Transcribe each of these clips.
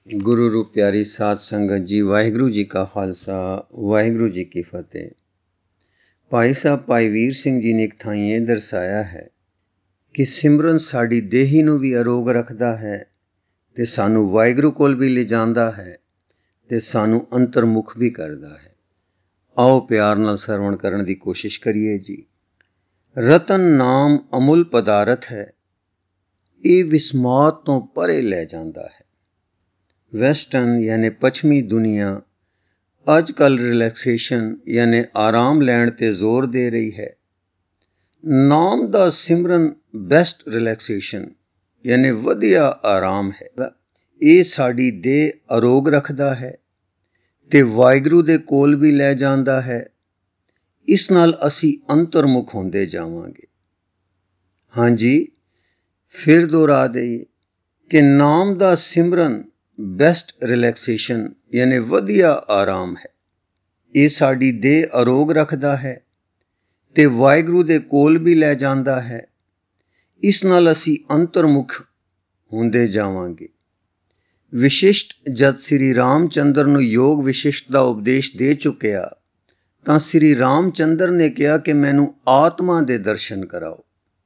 गुरु रूप प्यारी साध संगत जी, वाहिगुरु जी का खालसा, वाहिगुरु जी की फतेह। भाई साहब भाई वीर सिंह जी ने एक थां ये दर्शाया है कि सिमरन साड़ी देही नूं भी अरोग रखदा है ते सानू वाहिगुरु कोल भी ले जांदा है ते सानू अंतर्मुख भी करदा है। आओ प्यार नाल सरवण करन दी कोशिश करिए जी। रतन नाम अमुल पदारथ है, ये विस्मात तो परे ले जांदा है। वैसटर्न यानी पश्चिमी दुनिया अजकल रिलैक्सेशन यानी आराम लैण ते जोर दे रही है। नाम दा सिमरन बेस्ट रिलैक्सेशन यानी वधिया आराम है। ये साड़ी देह अरोग रखदा है ते वाहिगुरु दे कोल भी लै जांदा है। इस नाल असी अंतर्मुख होंदे जावांगे। हाँ जी, फिर दोहरा दईए कि नाम दा सिमरन बेस्ट रिलैक्सेशन यानी वधिया आराम है। ये साड़ी देह अरोग रखदा है ते वाहिगुरु दे कोल भी लै जांदा है। इस नाल असी अंतर्मुख होंदे जावांगे। विशिष्ट जद श्री रामचंद्र नूं योग विशिष्ट दा उपदेश दे चुकिया तां श्री रामचंद्र ने कहा कि मैनू आत्मा दे दर्शन कराओ।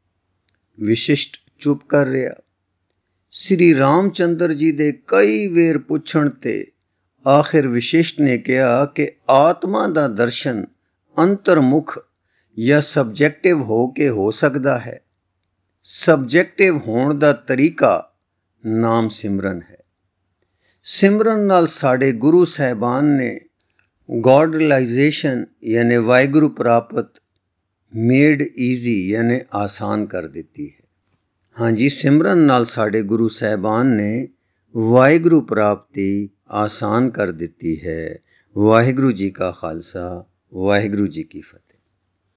विशिष्ट चुप कर रहा। श्री रामचंद्र जी दे कई वेर पुछण ते आखिर विशिष्ट ने कहा कि आत्मा दा दर्शन अंतर्मुख या सबजैक्टिव हो के हो सकदा है। सबजैक्टिव होण दा तरीका नाम सिमरन है। सिमरन नाल साडे गुरु साहिबान ने गॉड रियलाइजेशन यानी वाहिगुरु प्राप्त मेड ईजी यानी आसान कर दिती है। हाँ जी, सिमरन नाल साडे गुरु साहिबान ने वाहिगुरु प्राप्ति आसान कर दिती है। वाहिगुरु जी का खालसा, वाहिगुरु जी की फतेह।